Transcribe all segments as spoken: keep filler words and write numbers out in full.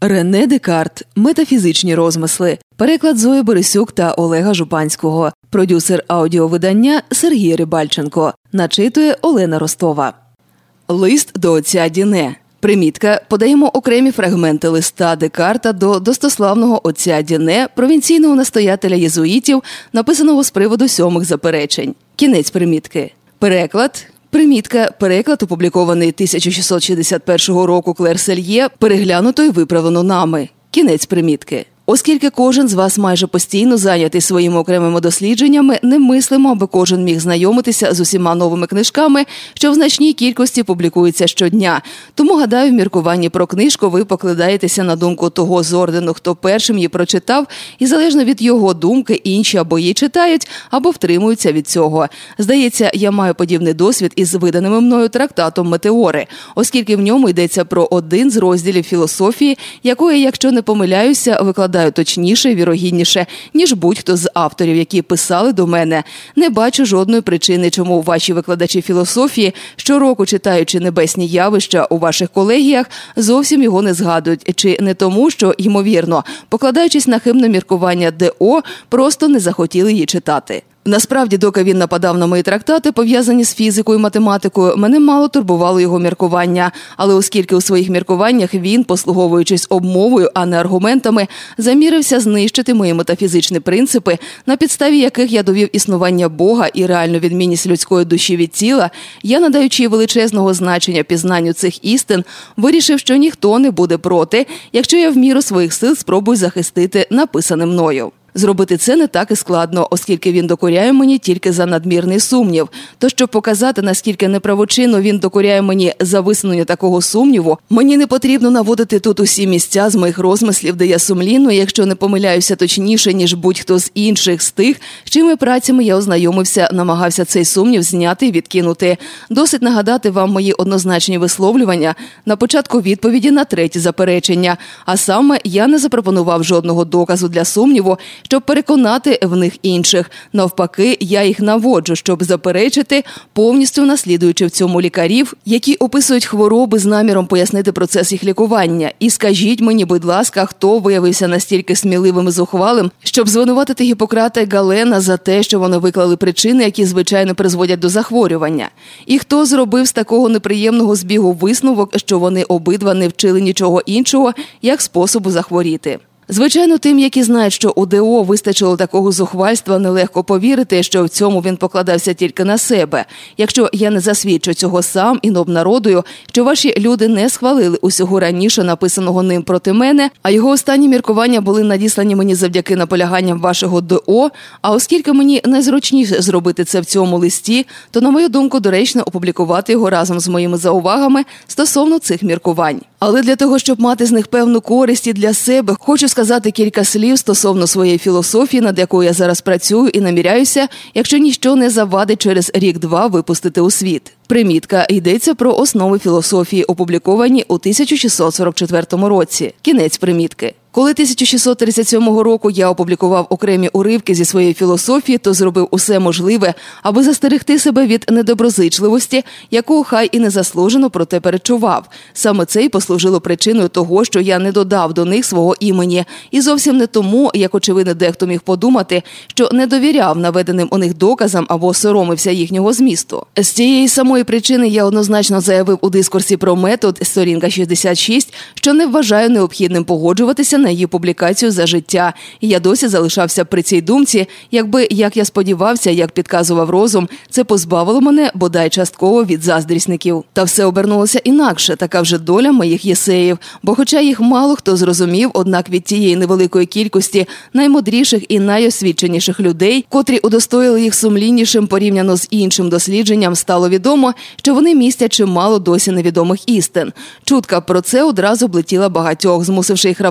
Рене Декарт. Метафізичні розмисли. Переклад Зої Борисюк та Олега Жупанського. Продюсер аудіовидання Сергій Рибальченко. Начитує Олена Ростова. Лист до отця Діне. Примітка. Подаємо окремі фрагменти листа Декарта до достославного отця Діне, провінційного настоятеля єзуїтів, написаного з приводу сьомих заперечень. Кінець примітки. Переклад. Примітка. Переклад, опублікований тисяча шістсот шістдесят першого року Клер Сельє, переглянуто і виправлено нами. Кінець примітки. Оскільки кожен з вас майже постійно зайнятий своїми окремими дослідженнями, не мислимо, аби кожен міг знайомитися з усіма новими книжками, що в значній кількості публікуються щодня. Тому, гадаю, в міркуванні про книжку ви покладаєтеся на думку того з ордену, хто першим її прочитав, і залежно від його думки інші або її читають, або втримуються від цього. Здається, я маю подібний досвід із виданими мною трактатом «Метеори», оскільки в ньому йдеться про один з розділів філософії, якої, якщо не помиляюся, викладає точніше і вірогідніше, ніж будь-хто з авторів, які писали до мене. Не бачу жодної причини, чому ваші викладачі філософії, щороку читаючи небесні явища у ваших колегіях, зовсім його не згадують. Чи не тому, що, ймовірно, покладаючись на хибне міркування ДО, просто не захотіли її читати. Насправді, доки він нападав на мої трактати, пов'язані з фізикою і математикою, мене мало турбувало його міркування. Але оскільки у своїх міркуваннях він, послуговуючись обмовою, а не аргументами, замірився знищити мої метафізичні принципи, на підставі яких я довів існування Бога і реальну відмінність людської душі від тіла, я, надаючи величезного значення пізнанню цих істин, вирішив, що ніхто не буде проти, якщо я в міру своїх сил спробую захистити написане мною. Зробити це не так і складно, оскільки він докоряє мені тільки за надмірний сумнів. То, щоб показати, наскільки неправочинно він докоряє мені за висунення такого сумніву, мені не потрібно наводити тут усі місця з моїх розмислів, де я сумлінно, якщо не помиляюся точніше, ніж будь-хто з інших з тих, з чими працями я ознайомився, намагався цей сумнів зняти і відкинути. Досить нагадати вам мої однозначні висловлювання на початку відповіді на третє заперечення. А саме, я не запропонував жодного доказу для сумніву, щоб переконати в них інших. Навпаки, я їх наводжу, щоб заперечити, повністю наслідуючи в цьому лікарів, які описують хвороби з наміром пояснити процес їх лікування. І скажіть мені, будь ласка, хто виявився настільки сміливим і зухвалим, щоб звинуватити Гіппократа і Галена за те, що вони виклали причини, які, звичайно, призводять до захворювання? І хто зробив з такого неприємного збігу висновок, що вони обидва не вчили нічого іншого, як способу захворіти? Звичайно, тим, які знають, що у ДО вистачило такого зухвальства, нелегко повірити, що в цьому він покладався тільки на себе. Якщо я не засвідчу цього сам і не обнародую, що ваші люди не схвалили усього раніше написаного ним проти мене, а його останні міркування були надіслані мені завдяки наполяганням вашого ДО, а оскільки мені найзручніше зробити це в цьому листі, то, на мою думку, доречно опублікувати його разом з моїми заувагами стосовно цих міркувань. Але для того, щоб мати з них певну користь і для себе, хочу сказати кілька слів стосовно своєї філософії, над якою я зараз працюю і наміряюся, якщо ніщо не завадить через рік-два випустити у світ. Примітка. Йдеться про основи філософії, опубліковані у тисяча шістсот сорок четвертому році. Кінець примітки. Коли тисяча шістсот тридцять сьомого року я опублікував окремі уривки зі своєї філософії, то зробив усе можливе, аби застерегти себе від недоброзичливості, яку хай і незаслужено, проте перечував. Саме це й послужило причиною того, що я не додав до них свого імені. І зовсім не тому, як очевидно дехто міг подумати, що не довіряв наведеним у них доказам або соромився їхнього змісту. З цієї самої причини я однозначно заявив у дискурсі про метод, сторінка шістдесят шість, що не вважаю необхідним погоджуватися на її публікацію за життя. І я досі залишався при цій думці, якби, як я сподівався, як підказував розум, це позбавило мене, бодай частково, від заздрісників. Та все обернулося інакше, така вже доля моїх єсеїв. Бо хоча їх мало хто зрозумів, однак від тієї невеликої кількості наймудріших і найосвіченіших людей, котрі удостоїли їх сумліннішим порівняно з іншим дослідженням, стало відомо, що вони містять чимало досі невідомих істин. Чутка про це одразу облетіла багатьох, змусивши їх раптово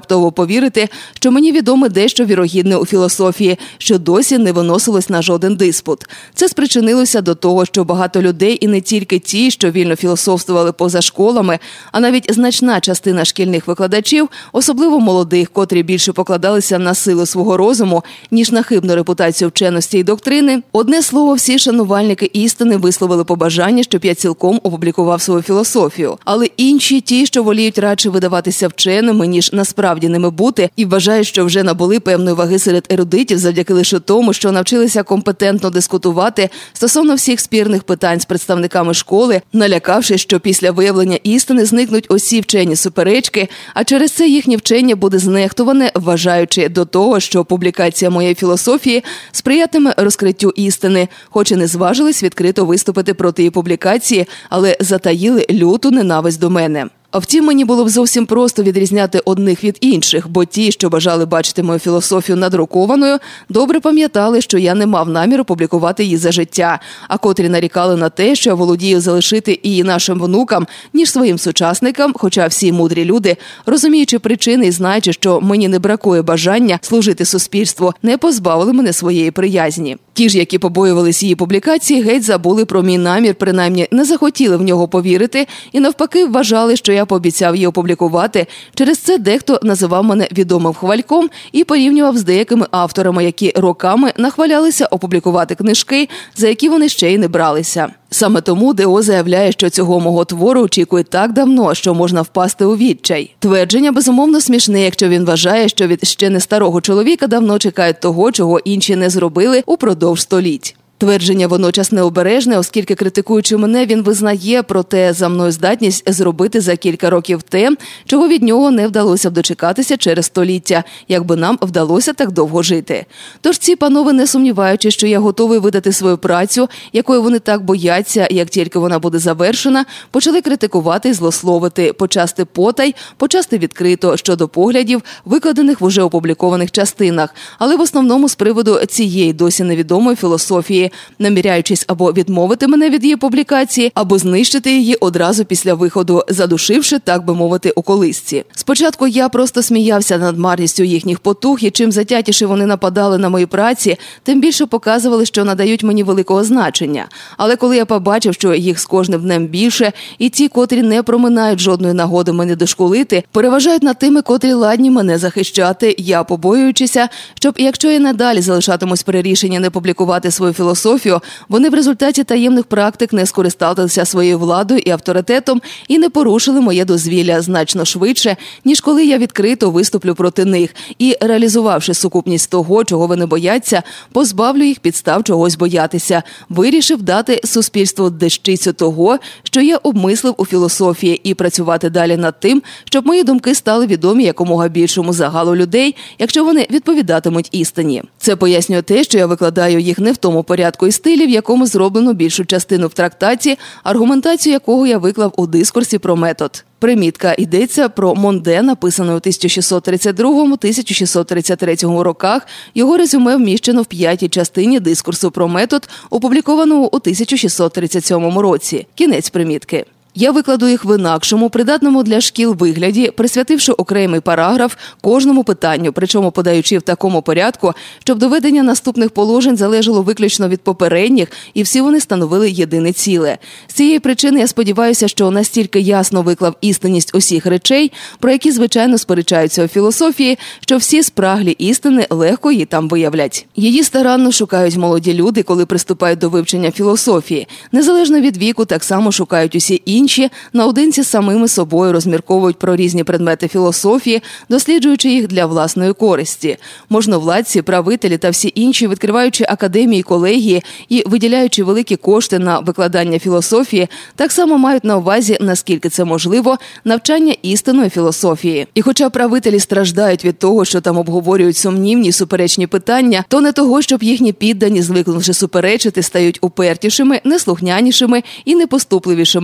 повірити, що мені відомо дещо вірогідне у філософії, що досі не виносилось на жоден диспут. Це спричинилося до того, що багато людей, і не тільки ті, що вільно філософствували поза школами, а навіть значна частина шкільних викладачів, особливо молодих, котрі більше покладалися на силу свого розуму, ніж на хибну репутацію вченості і доктрини, одне слово, всі шанувальники істини висловили побажання, щоб я цілком опублікував свою філософію. Але інші, ті, що воліють радше видаватися вченими, ніж насправді ними бути, і вважають, що вже набули певної ваги серед ерудитів завдяки лише тому, що навчилися компетентно дискутувати стосовно всіх спірних питань з представниками школи, налякавшись, що після виявлення істини зникнуть усі вчені суперечки, а через це їхнє вчення буде знехтуване, вважаючи до того, що публікація моєї філософії сприятиме розкриттю істини, хоч і не зважились відкрито виступити проти її публікації, але затаїли люту ненависть до мене. А втім, мені було б зовсім просто відрізняти одних від інших, бо ті, що бажали бачити мою філософію надрукованою, добре пам'ятали, що я не мав наміру публікувати її за життя, а котрі нарікали на те, що я володію залишити її нашим внукам, ніж своїм сучасникам, хоча всі мудрі люди, розуміючи причини і знаючи, що мені не бракує бажання служити суспільству, не позбавили мене своєї приязні. Ті ж, які побоювались її публікації, геть забули про мій намір, принаймні не захотіли в нього повірити і навпаки вважали, що я пообіцяв її опублікувати. Через це дехто називав мене відомим хвальком і порівнював з деякими авторами, які роками нахвалялися опублікувати книжки, за які вони ще й не бралися. Саме тому ДО заявляє, що цього мого твору очікує так давно, що можна впасти у відчай. Твердження безумовно смішне, якщо він вважає, що від ще не старого чоловіка давно чекають того, чого інші не зробили упродовж століть. Твердження водночас необережне, оскільки, критикуючи мене, він визнає, проте за мною здатність зробити за кілька років те, чого від нього не вдалося б дочекатися через століття, якби нам вдалося так довго жити. Тож ці панове, не сумніваючись, що я готовий видати свою працю, якої вони так бояться, як тільки вона буде завершена, почали критикувати і злословити, почасти потай, почасти відкрито щодо поглядів, викладених в уже опублікованих частинах, але в основному з приводу цієї досі невідомої філософії, наміряючись або відмовити мене від її публікації, або знищити її одразу після виходу, задушивши, так би мовити, у колисці. Спочатку я просто сміявся над марністю їхніх потуг, і чим затятіше вони нападали на мої праці, тим більше показували, що надають мені великого значення. Але коли я побачив, що їх з кожним днем більше, і ті, котрі не проминають жодної нагоди мене дошкулити, переважають над тими, котрі ладні мене захищати, я, побоюючися, щоб, якщо я надалі залишатимусь при рішенні не публікувати свою філософію, вони в результаті таємних практик не скористалися своєю владою і авторитетом і не порушили моє дозвілля значно швидше, ніж коли я відкрито виступлю проти них і, реалізувавши сукупність того, чого вони бояться, позбавлю їх підстав чогось боятися, вирішив дати суспільству дещицю того, що я обмислив у філософії, і працювати далі над тим, щоб мої думки стали відомі якомога більшому загалу людей, якщо вони відповідатимуть істині. Це пояснює те, що я викладаю їх не в тому порядку і стилі, в якому зроблено більшу частину в трактаті, аргументацію якого я виклав у дискурсі про метод. Примітка. Йдеться про Монде, написаний у тисяча шістсот тридцять другому - тисяча шістсот тридцять третьому роках. Його резюме вміщено в п'ятій частині дискурсу про метод, опублікованого у тисяча шістсот тридцять сьомому році. Кінець примітки. Я викладу їх в інакшому, придатному для шкіл вигляді, присвятивши окремий параграф кожному питанню, причому подаючи в такому порядку, щоб доведення наступних положень залежало виключно від попередніх, і всі вони становили єдине ціле. З цієї причини я сподіваюся, що настільки ясно виклав істинність усіх речей, про які, звичайно, сперечаються у філософії, що всі спраглі істини легко її там виявлять. Її старанно шукають молоді люди, коли приступають до вивчення філософії. Незалежно від віку, так само шукають усі інші, Інші наодинці з самими собою розмірковують про різні предмети філософії, досліджуючи їх для власної користі. Можновладці, правителі та всі інші, відкриваючи академії, колегії і виділяючи великі кошти на викладання філософії, так само мають на увазі, наскільки це можливо, навчання істинної філософії. І хоча правителі страждають від того, що там обговорюють сумнівні і суперечні питання, то не того, щоб їхні піддані, звикнувши суперечити, стають упертішими, неслухнянішими і непоступливішими, а отже,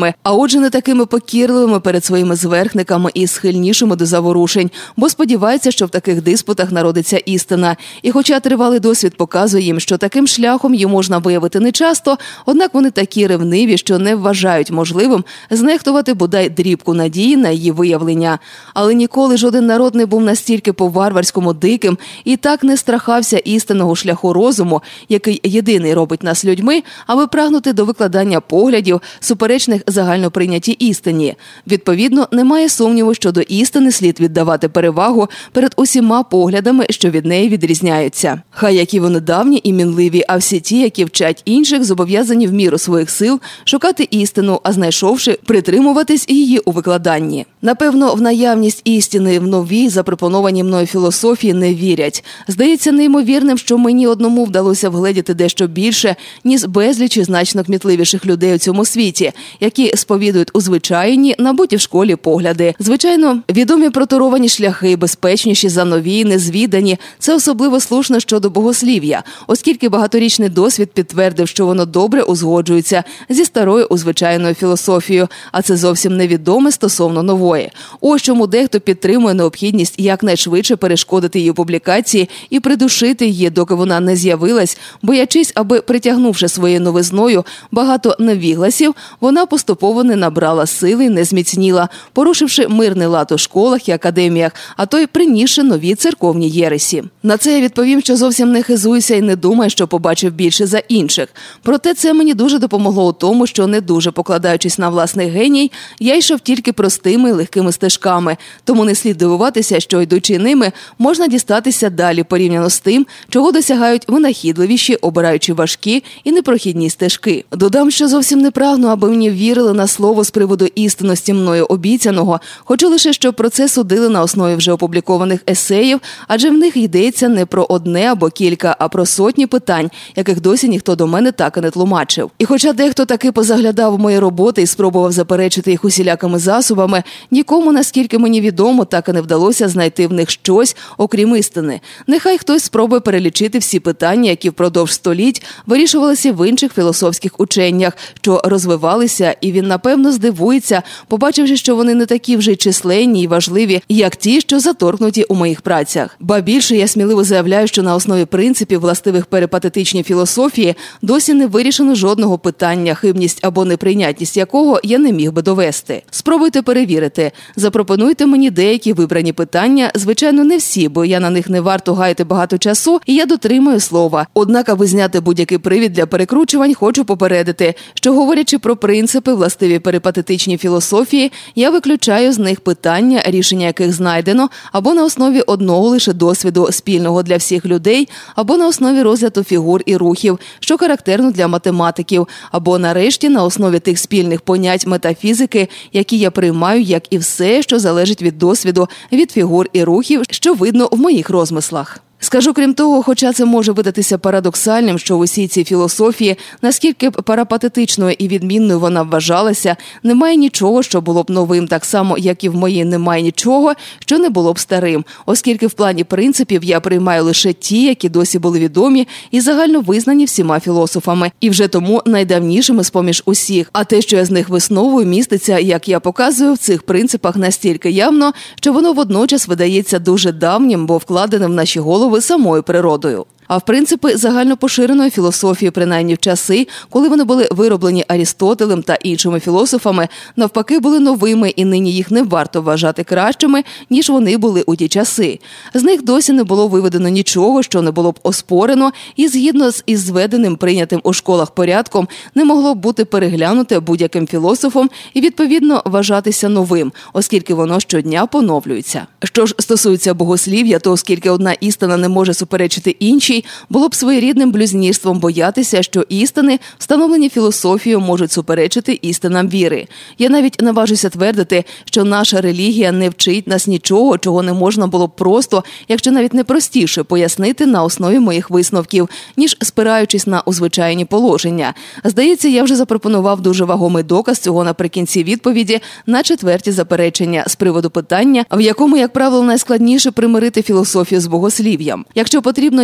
отже, не такими покірливими перед своїми зверхниками і схильнішими до заворушень, бо сподівається, що в таких диспутах народиться істина. І хоча тривалий досвід показує їм, що таким шляхом її можна виявити нечасто, однак вони такі ревниві, що не вважають можливим знехтувати бодай дрібку надії на її виявлення. Але ніколи жоден народ не був настільки по-варварському диким і так не страхався істинного шляху розуму, який єдиний робить нас людьми, аби прагнути до викладання поглядів, суперечних загальноприйнятій істині. Відповідно, немає сумніву, що до істини слід віддавати перевагу перед усіма поглядами, що від неї відрізняються. Хай які вони давні і мінливі, а всі ті, які вчать інших, зобов'язані в міру своїх сил шукати істину, а знайшовши, притримуватись її у викладанні. Напевно, в наявність істини в новій, запропонованій мною філософії не вірять. Здається неймовірним, що мені одному вдалося вгледіти дещо більше, ніж безлічі значно кмітливіших людей у цьому світі, які сповідують у звичайні, набуті в школі погляди. Звичайно, відомі проторовані шляхи, безпечніші за нові, незвідані. Це особливо слушно щодо богослів'я, оскільки багаторічний досвід підтвердив, що воно добре узгоджується зі старою узвичайною філософією, а це зовсім невідоме стосовно нової. Ось чому дехто підтримує необхідність якнайшвидше перешкодити її публікації і придушити її, доки вона не з'явилась, боячись, аби, притягнувши своєю новизною багато невігласів, вона поступово не набрала сили і не зміцніла, порушивши мирний лад у школах і академіях, а то й принісши нові церковні єресі. На це я відповім, що зовсім не хизуюся і не думаю, що побачив більше за інших. Проте це мені дуже допомогло у тому, що, не дуже покладаючись на власний геній, я йшов тільки простими і легкими стежками, тому не слід дивуватися, що, йдучи ними, можна дістатися далі порівняно з тим, чого досягають винахідливіші, обираючи важкі і непрохідні стежки. Додам, що зовсім не прагну, аби мені вірили на слово з приводу істинності мною обіцяного, хочу лише, щоб про це судили на основі вже опублікованих есеїв, адже в них йдеться не про одне або кілька, а про сотні питань, яких досі ніхто до мене так і не тлумачив. І хоча дехто таки позаглядав у мої роботи і спробував заперечити їх усілякими засобами, нікому, наскільки мені відомо, так і не вдалося знайти в них щось, окрім істини. Нехай хтось спробує перелічити всі питання, які впродовж століть вирішувалися в інших філософських ученнях, що розвивалися, і він, напевно, здивується, побачивши, що вони не такі вже й численні і важливі, як ті, що заторкнуті у моїх працях. Ба більше, я сміливо заявляю, що на основі принципів, властивих перипатетичній філософії, досі не вирішено жодного питання, хибність або неприйнятність якого я не міг би довести. Спробуйте перевірити. Запропонуйте мені деякі вибрані питання, звичайно, не всі, бо я на них не варто гаяти багато часу, і я дотримую слова. Однак, аби зняти будь-який привід для перекручувань, хочу попередити, що, говорячи про принципи, властиві перипатетичній філософії, я виключаю з них питання, рішення яких знайдено, або на основі одного лише досвіду спільного для всіх людей, або на основі розгляду фігур і рухів, що характерно для математиків, або, нарешті, на основі тих спільних понять метафізики, які я приймаю, як і все, що залежить від досвіду, від фігур і рухів, що видно в моїх розмислах. Скажу, крім того, хоча це може видатися парадоксальним, що в усій цій філософії, наскільки б парапатетичною і відмінною вона вважалася, немає нічого, що було б новим, так само, як і в моїй немає нічого, що не було б старим, оскільки в плані принципів я приймаю лише ті, які досі були відомі і загально визнані всіма філософами, і вже тому найдавнішими з-поміж усіх. А те, що я з них висновую, міститься, як я показую, в цих принципах настільки явно, що воно водночас видається дуже давнім, бо вкладеним в наші голови самою природою. А в принципи загальнопоширеної філософії, принаймні в часи, коли вони були вироблені Арістотелем та іншими філософами, навпаки були новими, і нині їх не варто вважати кращими, ніж вони були у ті часи. З них досі не було виведено нічого, що не було б оспорено, і згідно з із зведеним, прийнятим у школах порядком, не могло б бути переглянуте будь-яким філософом і, відповідно, вважатися новим, оскільки воно щодня поновлюється. Що ж стосується богослів'я, то оскільки одна істина не може суперечити іншій, було б своєрідним блюзнірством боятися, що істини, встановлені філософією, можуть суперечити істинам віри. Я навіть наважуся твердити, що наша релігія не вчить нас нічого, чого не можна було б просто, якщо навіть не простіше, пояснити на основі моїх висновків, ніж спираючись на узвичайні положення. Здається, я вже запропонував дуже вагомий доказ цього наприкінці відповіді на четверті заперечення з приводу питання, в якому, як правило, найскладніше примирити філософію з богослів'ям. Якщо потрібно, я ладен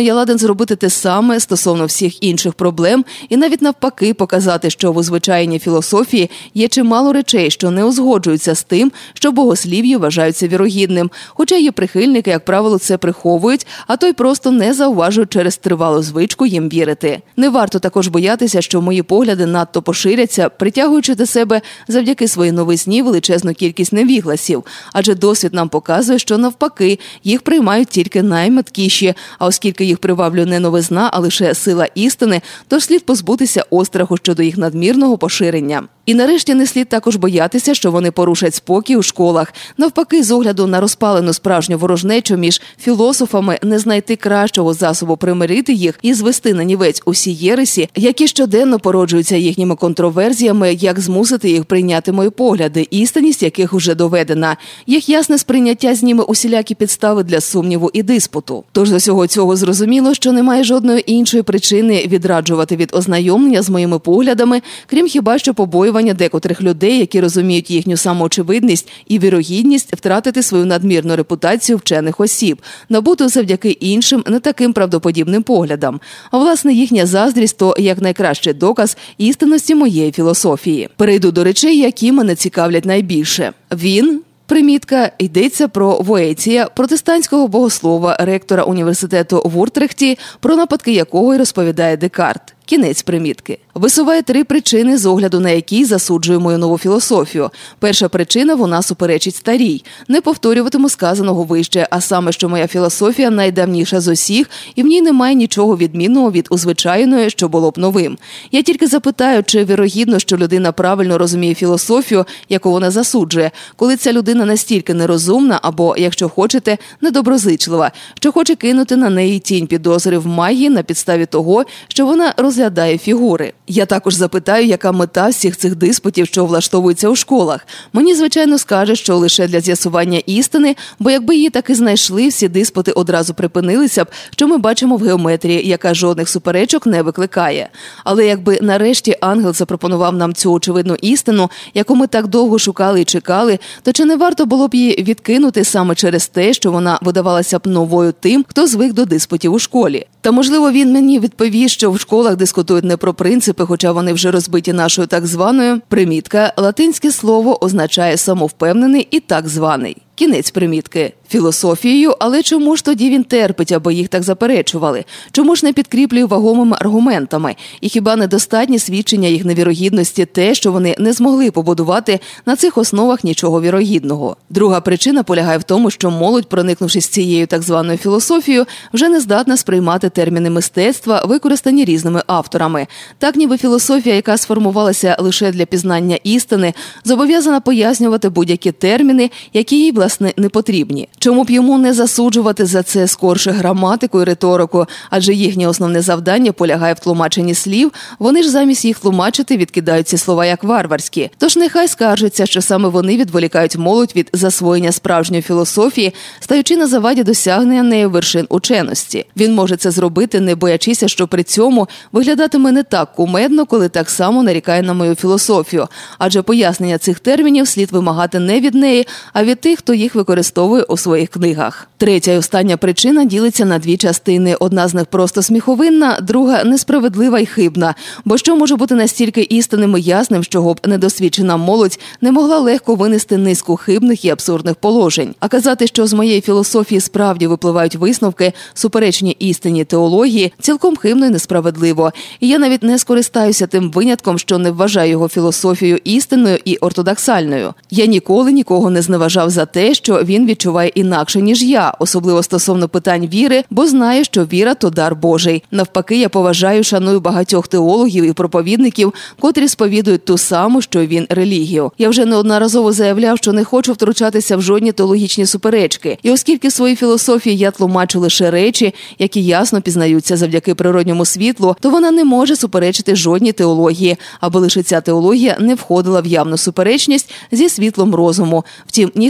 зробити те саме стосовно всіх інших проблем і навіть навпаки показати, що в звичайній філософії є чимало речей, що не узгоджуються з тим, що богослів'ї вважаються вірогідним, хоча її прихильники, як правило, це приховують, а то й просто не зауважують через тривалу звичку їм вірити. Не варто також боятися, що мої погляди надто поширяться, притягуючи до себе завдяки своїй новизні величезну кількість невігласів, адже досвід нам показує, що навпаки, їх приймають тільки найметкіші, а оскільки їх приваблює не новизна, а лише сила істини, то слід позбутися остраху щодо їх надмірного поширення. І нарешті не слід також боятися, що вони порушать спокій у школах. Навпаки, з огляду на розпалену справжню ворожнечу між філософами не знайти кращого засобу примирити їх і звести на нівець усі єресі, які щоденно породжуються їхніми контроверзіями, як змусити їх прийняти мої погляди, істинність яких уже доведена. Їх ясне сприйняття зніме усілякі підстави для сумніву і диспуту. Тож з усього цього зрозуміло, що немає жодної іншої причини відраджувати від ознайомлення з моїми поглядами, крім хіба що побоювання декотрих людей, які розуміють їхню самоочевидність і вірогідність втратити свою надмірну репутацію вчених осіб, набуту завдяки іншим, не таким правдоподібним поглядам. А власне їхня заздрість – то як найкращий доказ істинності моєї філософії. Перейду до речей, які мене цікавлять найбільше. Він... Примітка. Йдеться про Воєція, протестантського богослова, ректора університету в Утрехті, про нападки якого й розповідає Декарт. Кінець примітки. Висуває три причини, з огляду на які засуджує мою нову філософію. Перша причина – вона суперечить старій. Не повторюватиму сказаного вище, а саме, що моя філософія найдавніша з усіх, і в ній немає нічого відмінного від узвичайної, що було б новим. Я тільки запитаю, чи вірогідно, що людина правильно розуміє філософію, яку вона засуджує, коли ця людина настільки нерозумна або, якщо хочете, недоброзичлива, що хоче кинути на неї тінь підозри в магії на підставі того, що вона розглядає фігури. Я також запитаю, яка мета всіх цих диспутів, що влаштовуються у школах. Мені, звичайно, скаже, що лише для з'ясування істини, бо якби її таки знайшли, всі диспути одразу припинилися б, що ми бачимо в геометрії, яка жодних суперечок не викликає. Але якби нарешті ангел запропонував нам цю очевидну істину, яку ми так довго шукали і чекали, то чи не варто було б її відкинути саме через те, що вона видавалася б новою тим, хто звик до диспутів у школі? Та, можливо, він мені відповість, що в школах дискутують не про принципи, хоча вони вже розбиті нашою так званою. Примітка. Латинське слово означає самовпевнений і так званий. Кінець примітки. Філософією, але чому ж тоді він терпить, аби їх так заперечували? Чому ж не підкріплює вагомими аргументами? І хіба недостатні свідчення їх невірогідності те, що вони не змогли побудувати на цих основах нічого вірогідного? Друга причина полягає в тому, що молодь, проникнувшись цією так званою філософією, вже не здатна сприймати терміни мистецтва, використані різними авторами. Так ніби філософія, яка сформувалася лише для пізнання істини, зобов'язана пояснювати будь-які терміни, які їй, власне, не потрібні. Чому б йому не засуджувати за це скорше граматику і риторику, адже їхнє основне завдання полягає в тлумаченні слів, вони ж замість їх тлумачити відкидають ці слова як варварські. Тож нехай скаржаться, що саме вони відволікають молодь від засвоєння справжньої філософії, стаючи на заваді досягнення нею вершин ученості. Він може це зробити, не боячися, що при цьому виглядатиме не так кумедно, коли так само нарікає на мою філософію, адже пояснення цих термінів слід вимагати не від неї, а від тих, хто їх використовує у своїх книгах. Третя і остання причина ділиться на дві частини. Одна з них просто сміховинна, друга – несправедлива і хибна. Бо що може бути настільки істинним і ясним, чого б недосвідчена молодь не могла легко винести низку хибних і абсурдних положень? А казати, що з моєї філософії справді випливають висновки, суперечні істині теології, цілком хибно і несправедливо. І я навіть не скористаюся тим винятком, що не вважаю його філософію істинною і ортодоксальною. Я ніколи нікого не зневажав за те, що він відчуває інакше, ніж я, особливо стосовно питань віри, бо знаю, що віра – то дар Божий. Навпаки, я поважаю, шаную багатьох теологів і проповідників, котрі сповідують ту саму, що він, релігію. Я вже неодноразово заявляв, що не хочу втручатися в жодні теологічні суперечки. І оскільки в своїй філософії я тлумачу лише речі, які ясно пізнаються завдяки природньому світлу, то вона не може суперечити жодній теології, аби лише ця теологія не входила в явну суперечність зі світлом розуму. Втім, ніхто, я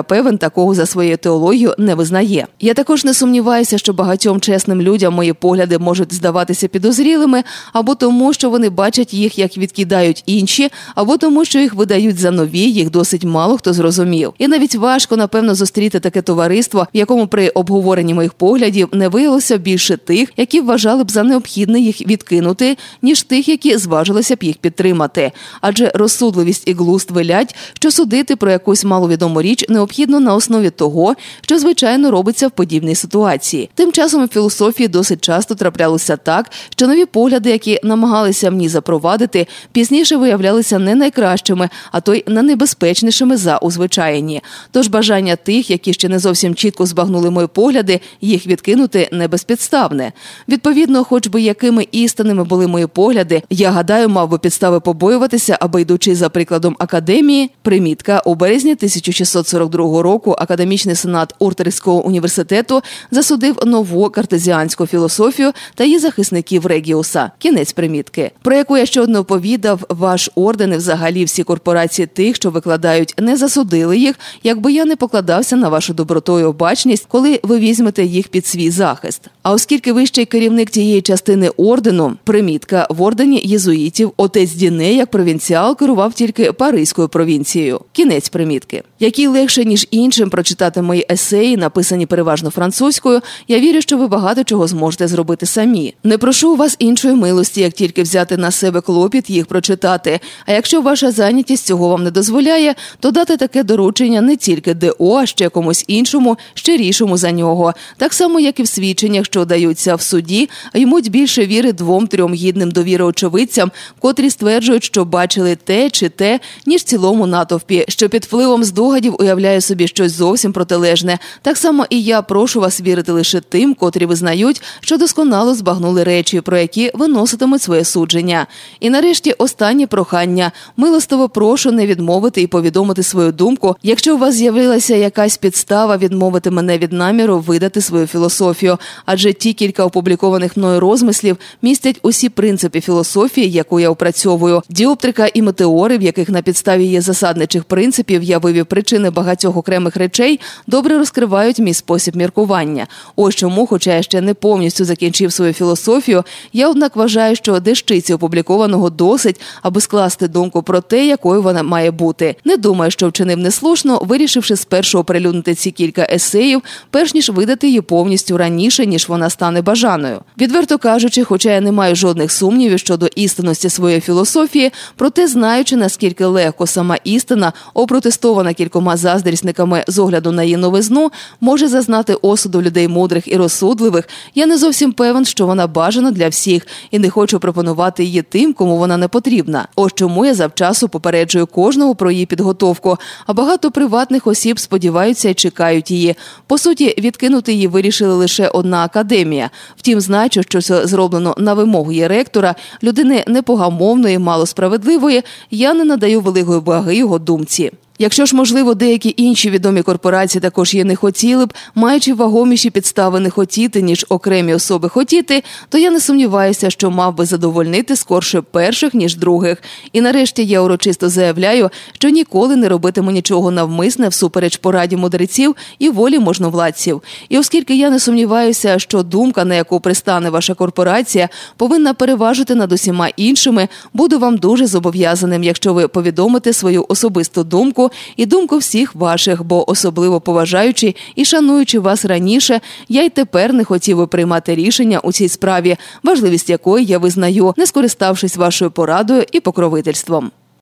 я певен, такого за своєю теологією не визнає. Я також не сумніваюся, що багатьом чесним людям мої погляди можуть здаватися підозрілими, або тому, що вони бачать їх, як відкидають інші, або тому, що їх видають за нові, їх досить мало хто зрозумів. І навіть важко, напевно, зустріти таке товариство, в якому при обговоренні моїх поглядів не виявилося більше тих, які вважали б за необхідне їх відкинути, ніж тих, які зважилися б їх підтримати. Адже розсудливість і глузд велять, що судити про якусь маловідому річ необхідно на основі того, що звичайно робиться в подібній ситуації. Тим часом у філософії досить часто траплялося так, що нові погляди, які намагалися мені запровадити, пізніше виявлялися не найкращими, а то й не найбезпечнішими за узвичайні. Тож бажання тих, які ще не зовсім чітко збагнули мої погляди, їх відкинути не безпідставне. Відповідно, хоч би якими істинними були мої погляди, я гадаю, мав би підстави побоюватися, аби, йдучи за прикладом академії, примітка, у березні тисяча шістсот сорок другого року академічний сенат Уртерського університету засудив нову картезіанську філософію та її захисників Регіуса. Кінець примітки. Про яку я щодо оповідав, ваш орден і взагалі всі корпорації тих, що викладають, не засудили їх, якби я не покладався на вашу доброту і обачність, коли ви візьмете їх під свій захист. А оскільки вищий керівник тієї частини ордену, примітка, в ордені єзуїтів, отець Діне, як провінціал, керував тільки Паризькою провінцією. Кінець примітки. Який легше, ніж іншим прочитати мої есеї, написані переважно французькою, я вірю, що ви багато чого зможете зробити самі. Не прошу у вас іншої милості, як тільки взяти на себе клопіт їх прочитати. А якщо ваша зайнятість цього вам не дозволяє, то дати таке доручення не тільки ДО, а ще комусь іншому, щирішому за нього. Так само, як і в свідченнях, що даються в суді, ймуть більше віри двом-трьом гідним довіри очевидцям, котрі стверджують, що бачили те чи те, ніж цілому натовпі, що під впливом здогадів уявляє собі щось зовсім протилежне. Так само і я прошу вас вірити лише тим, котрі визнають, що досконало збагнули речі, про які виноситимуть своє судження. І нарешті останнє прохання. Милостиво прошу не відмовити і повідомити свою думку, якщо у вас з'явилася якась підстава відмовити мене від наміру видати свою філософію. Адже ті кілька опублікованих мною розмислів містять усі принципи філософії, яку я опрацьовую. Діоптрика і метеори, в яких на підставі є засадничих принципів я вивів причини багатьох окремих речей, добре розкривають мій спосіб міркування. Ось чому, хоча я ще не повністю закінчив свою філософію, я, однак, вважаю, що дещиці опублікованого досить, аби скласти думку про те, якою вона має бути. Не думаю, що вчинив неслушно, вирішивши спершу оприлюднити ці кілька есеїв, перш ніж видати її повністю раніше, ніж вона стане бажаною. Відверто кажучи, хоча я не маю жодних сумнівів щодо істинності своєї філософії, проте знаючи, наскільки легко сама істина, опротестована кількома заздрісниками з огляду на її новизну, може зазнати осуду людей мудрих і розсудливих, я не зовсім певен, що вона бажана для всіх і не хочу пропонувати її тим, кому вона не потрібна. Ось чому я завчасу попереджую кожного про її підготовку, а багато приватних осіб сподіваються і чекають її. По суті, відкинути її вирішили лише одна академія. Втім, знаючи, що це зроблено на вимогу її ректора, людини непогамовної, малосправедливої, я не надаю великої ваги його думці. Якщо ж, можливо, деякі інші відомі корпорації також її не хотіли б, маючи вагоміші підстави не хотіти, ніж окремі особи хотіти, то я не сумніваюся, що мав би задовольнити скорше перших, ніж других. І нарешті я урочисто заявляю, що ніколи не робитиму нічого навмисне всупереч пораді мудреців і волі можновладців. І оскільки я не сумніваюся, що думка, на яку пристане ваша корпорація, повинна переважити над усіма іншими, буду вам дуже зобов'язаним, якщо ви повідомите свою особисту думку і думку всіх ваших, бо особливо поважаючи і шануючи вас раніше, я й тепер не хотів би приймати рішення у цій справі, важливість якої я визнаю, не скориставшись вашою порадою і покровительством.